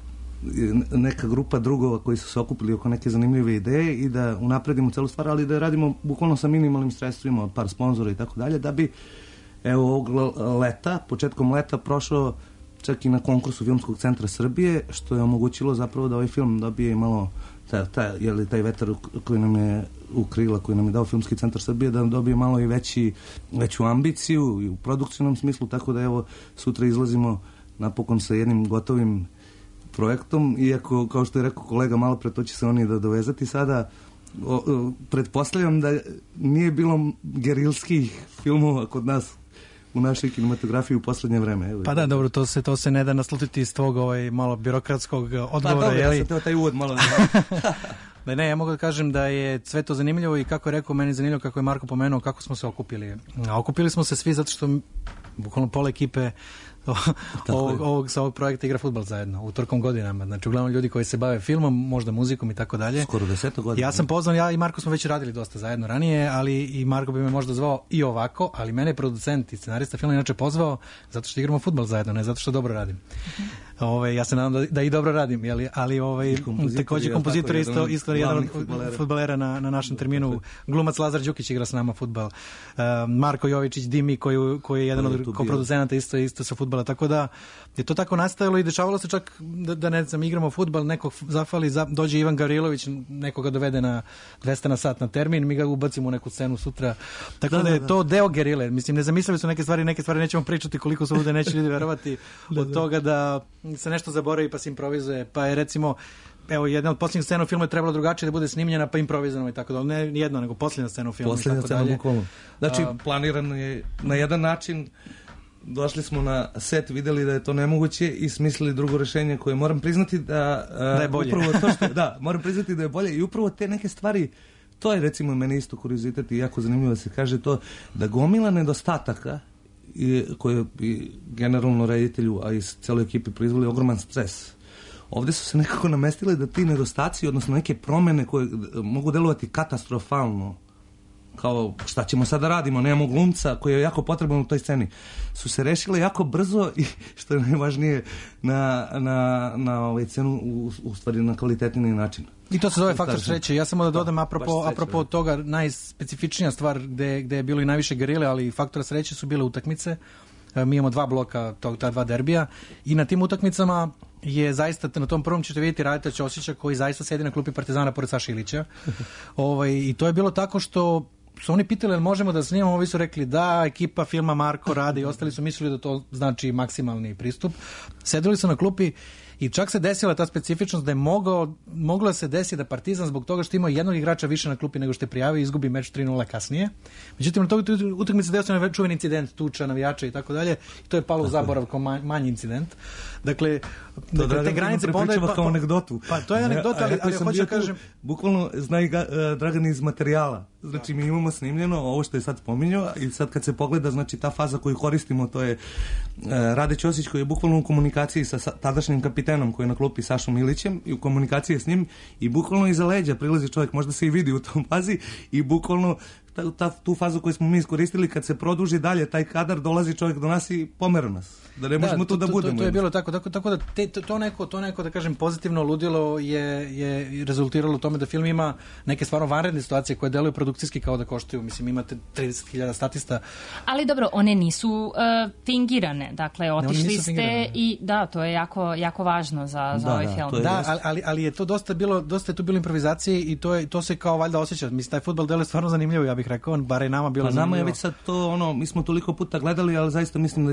neka grupa drugova koji su se okupili oko neke zanimljive ideje i da unapredimo celu stvar, ali da je radimo bukvalno sa minimalnim sredstvima od par sponzora i tako dalje, da bi ovog leta, početkom leta prošao čak i na konkursu Filmskog centra Srbije, što je omogućilo zapravo da ovaj film dobije malo taj vetar koji nam je u krila, koji nam je dao Filmski centar Srbije, da dobije malo i veću ambiciju i u produkcijnom smislu, tako da evo sutra izlazimo napokon sa jednim gotovim projektom, iako, kao što je rekao kolega malo pre, to će se oni da dovezati sada. Pretpostavljam da nije bilo gerilskih filmova kod nas u našoj kinematografiji u poslednje vreme. Evo, pa da, dobro, to se ne da naslutiti iz tvog malo birokratskog odgovora. Pa dobro, ja sam teo taj uvod malo Ne, ja mogu da kažem da je sve to zanimljivo i kako je rekao, meni je zanimljivo kako je Marko pomenuo kako smo se okupili. Okupili smo se svi zato što bukvalno pola ekipe sa ovog projekta igra fudbal zajedno u tokom godinama. Znači, uglavnom ljudi koji se bave filmom, možda muzikom i tako dalje. Skoro 10 godina. Ja sam pozvan, ja i Marko smo već radili dosta zajedno ranije, ali i Marko bi me možda zvao i ovako, ali mene je producent i scenarista filma inače pozvao zato što igramo fudbal zajedno, ne zato što dobro radim. Ja se nadam da i dobro radim, ali takođe kompozitor isto jedan od fudbalera na našem terminu. Glumac Lazar Đukić igra s nama fudbal. Marko Jovičić, Dimi, koji je jedan od koproducenata isto sa fudbala. Tako da je to tako nastajalo i dešavalo se čak da ne znam, igramo fudbal, nekog zafali, dođe Ivan Gavrilović, nekoga dovede na 200 na sat na termin, mi ga ubacimo u neku scenu sutra. Tako da je to deo gerile. Mislim, ne zamislili su neke stvari nećemo pričati koliko su ovde, neće ljudi verovati od toga da se nešto zaboravi pa se improvizuje, pa je recimo jedna od posljednjih scena u filmu je trebalo drugačije da bude snimljena pa improvizovano i tako da, ne jedno, nego posljednja scena u filmu. Posljednja scena bukvalno. Znači, planirano je na jedan način, došli smo na set, videli da je to nemoguće i smislili drugo rešenje koje moram priznati da je bolje. Moram priznati da je bolje i upravo te neke stvari, to je recimo meni isto kuriozitet i jako zanimljivo da se kaže to, da gomila nedostataka koje bi generalno reditelju, a i celoj ekipi proizvoli ogroman stres. Ovde su se nekako namestile da ti nedostaci, odnosno neke promene koje mogu delovati katastrofalno, kao šta ćemo sada radimo, nemamo glumca koji je jako potreban u toj sceni, su se rešile jako brzo i što je najvažnije na ovaj scenu u stvari na kvalitetniji način. I to se zove faktor sreće. Ja samo da dodam apropo toga, najspecifičnija stvar gde je bilo i najviše gerile, ali faktora sreće su bile utakmice. Mi imamo 2 bloka, ta 2 derbija i na tim utakmicama je zaista, na tom prvom ćete vidjeti Radeta Ćosića koji zaista sedi na klupi Partizana pored Saše Ilića. I to je bilo tako što su oni pitali jel možemo da snimamo, ovi su rekli da, ekipa filma Marko radi i ostali su mislili da to znači maksimalni pristup. Sedeli su na klupi i čak se desila ta specifičnost da je moglo se desiti da Partizan zbog toga što ima jednog igrača više na klupi nego što je prijavio izgubi meč 3-0 kasnije. Međutim, na toj utakmici desio na čuveni incident, tuča, navijača i tako dalje. I to je palo u zaborav kao manji incident. Dakle te granice pričamo kao anegdotu. Pa to je anegdota, ali hoću da kažem... Bukvalno zna i Dragan iz materijala. Znači, mi imamo snimljeno ovo što je sad spominjao i sad kad se pogleda, znači ta faza koju koristimo, to je Rade Ćosić koji je bukvalno u komunikaciji sa tadašnjim kapitenom koji je na klupi Sašom Ilićem i u komunikaciji s njim i bukvalno iza leđa prilazi čovjek, možda se i vidi u tom fazi i bukvalno tu fazu koju smo mi iskoristili, kad se produži dalje taj kadar, dolazi čovjek do nas i pomera nas. Da ne možemo tu da budemo. To je bilo tako da to neko da kažem pozitivno ludilo je rezultiralo u tome da film ima neke stvarno vanredne situacije koje deluju produkcijski kao da koštaju. Mislim, imate 30.000 statista. Ali dobro, one nisu fingirane. Dakle, otišli ste i da, to je jako važno za ovaj film. Da, ali je to dosta je tu bilo improvizacije i to se kao valjda osjeća. Mislim, taj fudbal deluje stvarno zanimljivo, ja bih rekao, bar je nama bilo zanimljivo. Nama je već sad to, mi smo toliko puta gledali, ali zaista mislim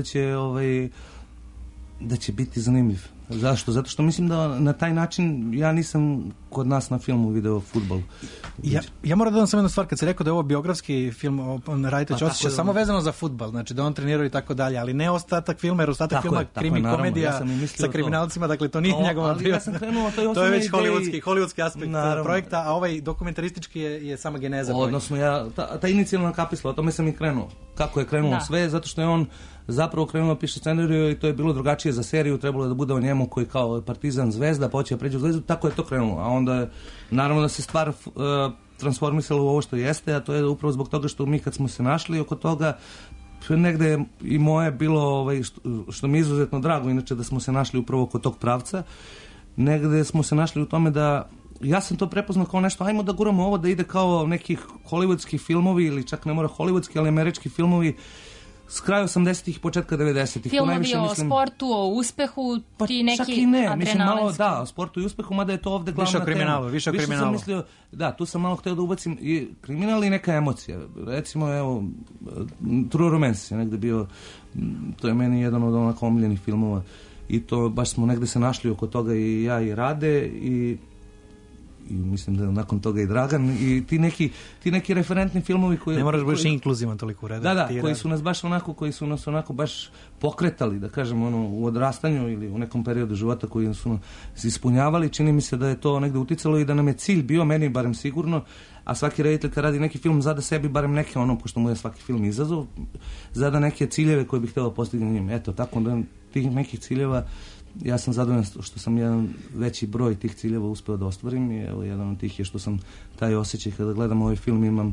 da će biti zanimljiv. Zašto? Zato što mislim da na taj način ja nisam kod nas na filmu video fudbal. Ja moram da dodam samo jednu stvar, kad se rekao da je ovo biografski film Radeta Ćosića, samo vezano za fudbal, znači da on trenirao i tako dalje, ali ne ostatak filma, jer ostatak filma krimi komedija sa kriminalcima, dakle to nije njegova privatna. To je već hollywoodski aspekt projekta, a ovaj dokumentaristički je sama geneza. Odnosno, ta inicijalna kapisla, o tome sam i krenuo. Kako je krenulo sve, zato što je on zapravo krenuo piše scenariju i to je bilo drugačije za seriju, trebalo da bude o njemu koji kao Partizan zvezda, pa hoće pređe u zvezdu, tako je to krenulo. A onda naravno da se stvar transformisala u ovo što jeste, a to je upravo zbog toga što mi kad smo se našli oko toga, negde i moje bilo, što mi je izuzetno drago, inače da smo se našli upravo oko tog pravca, negde smo se našli u tome da ja sam to prepoznao kao nešto, ajmo da guramo ovo da ide kao nekih hollywoodskih filmovi ili čak ne mora hollywoodski, ali američki filmovi s kraja 80-ih i početka 90-ih. Filmovi o sportu, o uspehu, ti neki čak i ne, mislim malo, da, o sportu i uspehu, mada je to ovde glavna tema. Više o kriminalu. Mislio, da, tu sam malo hteo da ubacim i kriminal i neka emocija. Recimo, evo, True Romance je negde bio, to je meni jedan od onako omiljenih filmova i to baš smo negde se našli oko toga i ja i Rade i mislim da nakon toga i Dragan i ti neki referentni filmovi koji... Ne moraš baš inkluzivan toliko u redu. Da, koji su nas onako baš pokretali, da kažem, u odrastanju ili u nekom periodu života koji su se ispunjavali. Čini mi se da je to negde uticalo i da nam je cilj bio, meni barem sigurno, a svaki reditelj kad radi neki film zada sebi barem neke pošto mu je svaki film izazov, zada neke ciljeve koje bih htjela postignuti njim. Eto, tako da tih nekih ciljeva ja sam zadovoljan što sam jedan veći broj tih ciljeva uspeo da ostvarim i evo jedan od tih je što sam taj osjećaj kada gledam ovaj film imam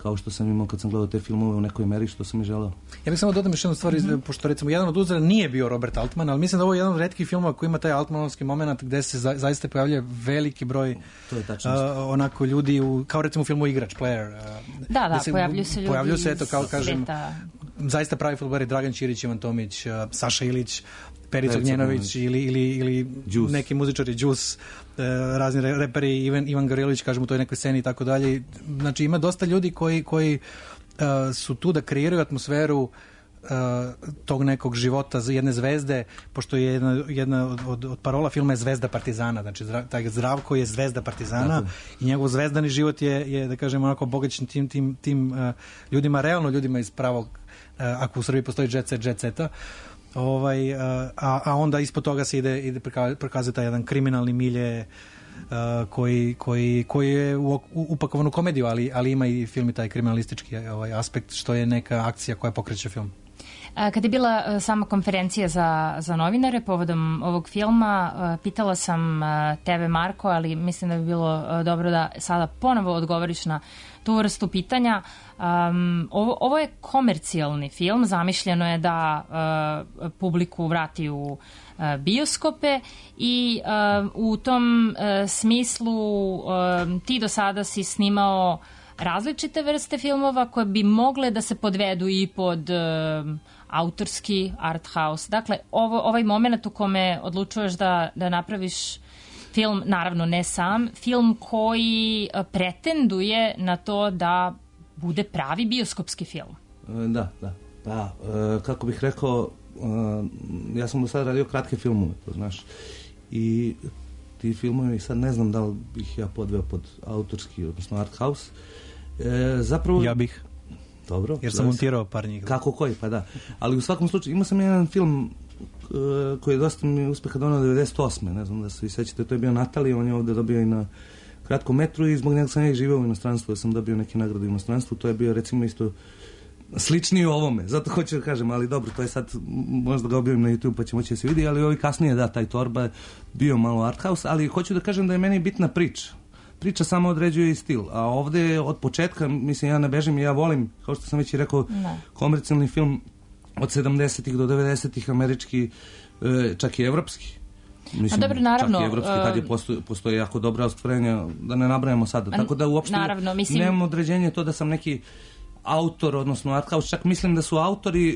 kao što sam imao kad sam gledao te filmove u nekoj meri što sam i želeo. Ja bih samo dodam još jednu stvar, pošto recimo jedan od uzora nije bio Robert Altman, ali mislim da ovo je jedan od retkih filmova koji ima taj altmanovski moment gde se zaista pojavljuje veliki broj onako ljudi, kao recimo u filmu Igrač, Player. Da, pojavljuju se ljudi pojavljuju se, eto, kao iz kažem, sveta. Zaista pravi filmari, Dragan Ćirić, Ivan Tomić, Saša Ilić, Perica Ognjenović ili neki muzičari, Juice, razni reperi, Ivan Gavrilović, kažemo u toj nekoj sceni i tako dalje. Znači ima dosta ljudi koji su tu da kreiraju atmosferu tog nekog života za jedne zvezde, pošto je jedna od parola filma je zvezda partizana, znači taj Zdravko je zvezda partizana i njegov zvezdani život je da kažem onako obogaćen tim ljudima, realno ljudima iz pravog, ako u Srbiji postoji jet seta, a onda ispod toga se ide prikazuje taj jedan kriminalni milje koji je upakovan u komediju, ali ima i film i taj kriminalistički aspekt, što je neka akcija koja pokreće film. Kad je bila sama konferencija za novinare povodom ovog filma, pitala sam tebe, Marko, ali mislim da bi bilo dobro da sada ponovo odgovoriš na tu vrstu pitanja. Ovo je komercijalni film, zamišljeno je da publiku vrati u bioskope i u tom smislu ti do sada si snimao različite vrste filmova koje bi mogle da se podvedu i pod autorski art house. Dakle, ovaj moment u kome odlučuješ da napraviš film, naravno ne sam, film koji pretenduje na to da bude pravi bioskopski film. Da. Pa, kako bih rekao, ja sam do sada radio kratke filmove, to znaš, i ti filmovi, sad ne znam da li bih ja podveo pod autorski, odnosno art house. Zapravo... Ja bih. Dobro. Jer sam montirao par njih. Kako koji, pa da. Ali u svakom slučaju, imao sam jedan film koji je dosta mi uspeha donao 98. Ne znam da se vi sećate, to je bio Natali, on je ovde dobio i na kratkom metru i zbog njega sam ja živeo u inostranstvu, da sam dobio neke nagrade u inostranstvu, to je bio recimo isto sličniji ovome, zato hoću da kažem, ali dobro, to je sad, možda ga objavim na YouTube pa će moći da se vidi, ali ovi kasnije, da, taj Torba bio malo art house, ali hoću da kažem da je meni bitna priča samo određuje i stil, a ovde od početka, mislim, ja ne bežim i ja volim, kao što sam već i rekao, komercijalni film od 70-ih do 90-ih, američki, čak i evropski. Mislim, dobro, naravno, čak i evropski, tad je postoje jako dobra ostvarenja, da ne nabrajamo sada. Tako da uopšte nemam određenje to da sam neki autor, odnosno art house, čak mislim da su autori,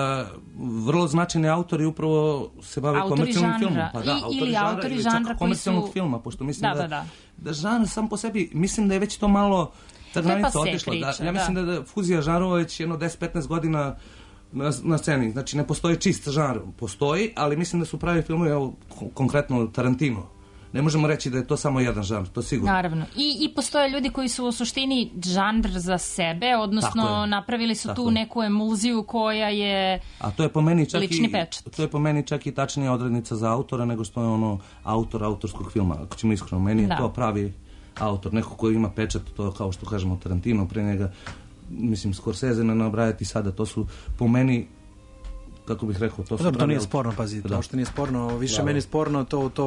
vrlo značajni autori upravo se bave komercijalnim filmom. Pa da, ili autori žanra koji su... filma, pošto mislim da žanr sam po sebi, mislim da je već to malo ta granica otišla. Ja mislim da fuzija žanrova već jedno 10-15 godina na sceni. Znači, ne postoji čist žanr. Postoji, ali mislim da su pravi filmovi, evo, konkretno Tarantino. Ne možemo reći da je to samo jedan žanr, to sigurno. Naravno. I postoje ljudi koji su u suštini žanr za sebe, odnosno napravili su tu neku emulziju koja je lični pečat. To je po meni čak i tačnija odrednica za autora nego što je ono autorskog filma. Ako ćemo iskreno, meni je to pravi autor. Neko koji ima pečat, to kao što kažemo Tarantino, pre njega, mislim, Scorsese ne nabrajati sada, to su po meni, kako bih rekao, to su... Dobro, to nije sporno, pazi, to što nije sporno, više meni sporno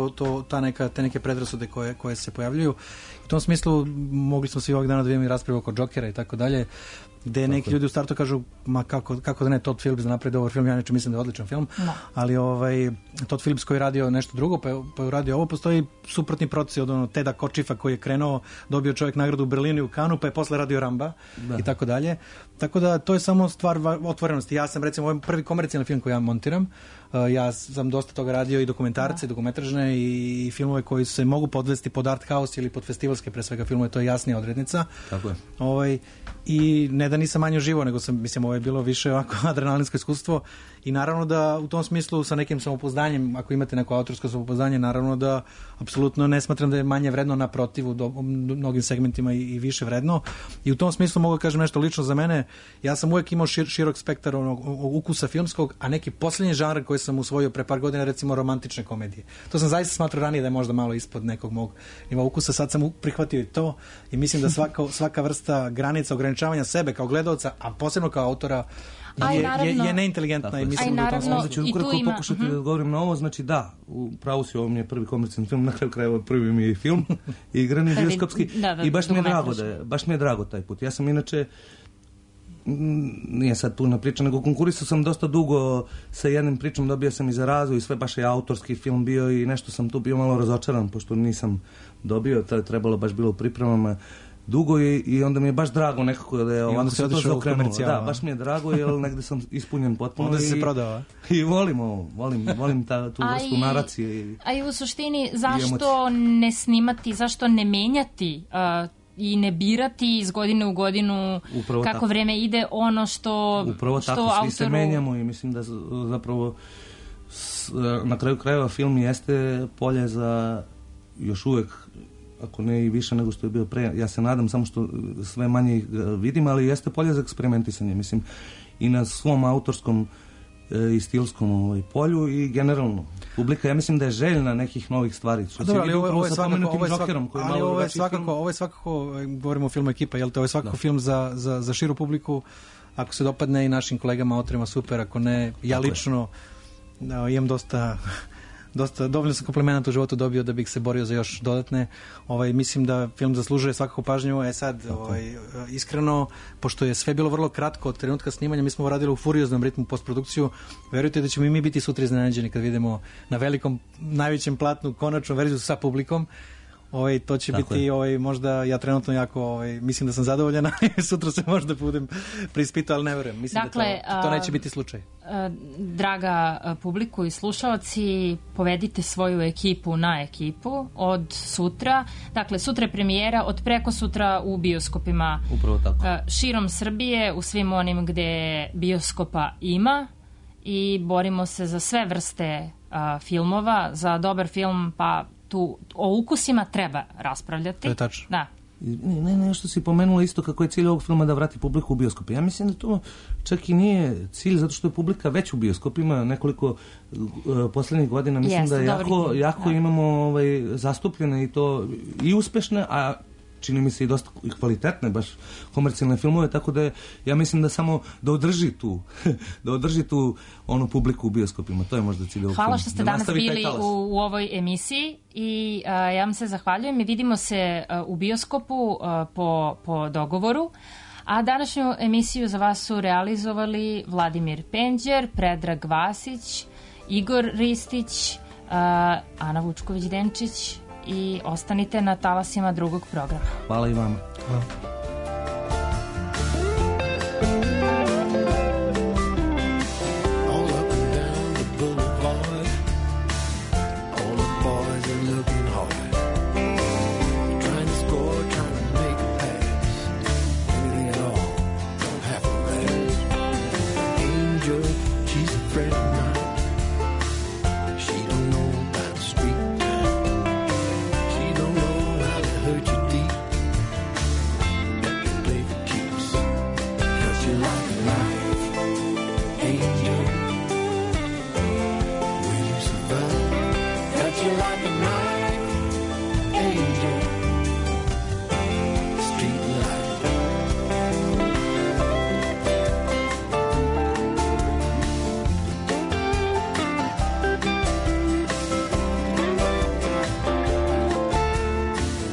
te neke predrasude koje se pojavljuju. U tom smislu mogli smo svi ovog dana da vidimo i raspravu oko Jokera i tako dalje, gde neki ljudi u startu kažu, ma kako da ne, Todd Phillips da napravi dobar film, ja neću, mislim da je odličan film, ali Todd Phillips koji je radio nešto drugo, pa je radio ovo, postoji suprotni proces od Teda Kočifa koji je krenuo, dobio čovjek nagradu u Berlinu i u Kanu, pa je posle radio Ramba i tako dalje. Tako da to je samo stvar otvorenosti. Ja sam, recimo, ovaj prvi komercijalni film koji ja montiram, ja sam dosta toga radio i dokumentarce, dokumentražne i filmove koji se mogu podvesti pod art house ili pod festivalske, pre svega filmove, to je jasnija odrednica. Tako je. I ne da nisam manje uživo, nego sam, mislim, ovo je bilo više ovako adrenalinsko iskustvo i naravno da u tom smislu sa nekim samopouzdanjem, ako imate neko autorsko samopouzdanje, naravno da apsolutno ne smatram da je manje vredno, naprotiv, u mnogim segmentima i više vredno. I u tom smislu mogu da kažem nešto lično za mene. Ja sam uvijek imao širok spektar ukusa filmskog, a neki posljednji žanr koji sam usvojio pre par godina, recimo romantične komedije. To sam zaista smatrao ranije da je možda malo ispod nekog mog ima ukusa, sad sam prihvatio i to i mislim da svaka vrsta granica ograničavanja sebe kao gledaoca, a posebno kao autora je neinteligentna i mislim da u tom smislu ću ukratko pokušati da odgovorim na ovo. Znači da, pravo si, ovo mi je prvi komercijalni film, na kraju krajeva prvi mi je film igrani bioskopski i baš mi je drago taj put. Ja sam inače nije sad puna priča, nego konkurisao sam dosta dugo sa jednim pričom, dobio sam i za razvoj i sve, baš je autorski film bio i nešto sam tu bio malo razočaran pošto nisam dobio, to je trebalo baš bilo u pripremama dugo i onda mi je baš drago nekako da je onda se otišao u komercijal. Da, baš mi je drago jer negde sam ispunjen potpuno. Onda se prodao. I volim tu vrstu naracije. A i u suštini zašto ne snimati, zašto ne menjati i ne birati iz godine u godinu upravo kako tako. Vreme ide ono što upravo tako, svi autoru... se menjamo i mislim da zapravo na kraju krajeva film jeste polje za još uvek, ako ne i više nego što je bio pre, ja se nadam samo što sve manje vidim, ali jeste polje za eksperimentisanje, mislim, i na svom autorskom i stilskom polju i generalno. Publika, ja mislim da je željna nekih novih stvari. Ovo je svakako, govorimo o filmu Ekipa, jel te, ovo je svakako film za širu publiku, ako se dopadne i našim kolegama autorima super, ako ne, ja lično imam dosta dovoljno sam komplimenata u životu dobio da bih se borio za još dodatne. Mislim da film zaslužuje svakako pažnju. Sad, iskreno, pošto je sve bilo vrlo kratko od trenutka snimanja, mi smo radili u furioznom ritmu postprodukciju. Verujte da ćemo i mi biti sutra iznenađeni kad vidimo na velikom, najvećem platnu konačnu verziju sa publikom. To će tako biti možda ja trenutno jako mislim da sam zadovoljan, sutra se možda budem preispitao, ali ne verujem. Mislim da to neće biti slučaj. Draga publiku i slušalci, povedite svoju ekipu na ekipu od sutra. Dakle, sutra je premijera, od preko sutra u bioskopima širom Srbije, u svim onim gde bioskopa ima i borimo se za sve vrste filmova, za dobar film, pa tu o ukusima treba raspravljati. To je tačno. Da. Ne, što si pomenula isto kako je cilj ovog filma da vrati publiku u bioskope. Ja mislim da to čak i nije cilj, zato što je publika već u bioskopima nekoliko poslednjih godina. Mislim da jako imamo zastupljene i to i uspešne, a čini mi se i dosta kvalitetne, baš komercijalne filmove, tako da ja mislim da samo da održi tu onu publiku u bioskopima. To je možda cilj ovog filma. Hvala što ste danas bili u ovoj emisiji i ja vam se zahvaljujem i vidimo se u bioskopu po dogovoru. A današnju emisiju za vas su realizovali Vladimir Penđer, Predrag Vasić, Igor Ristić, Ana Vučković-Denčić i ostanite na talasima drugog programa. Hvala i vama. Hvala.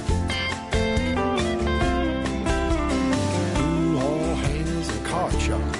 Show.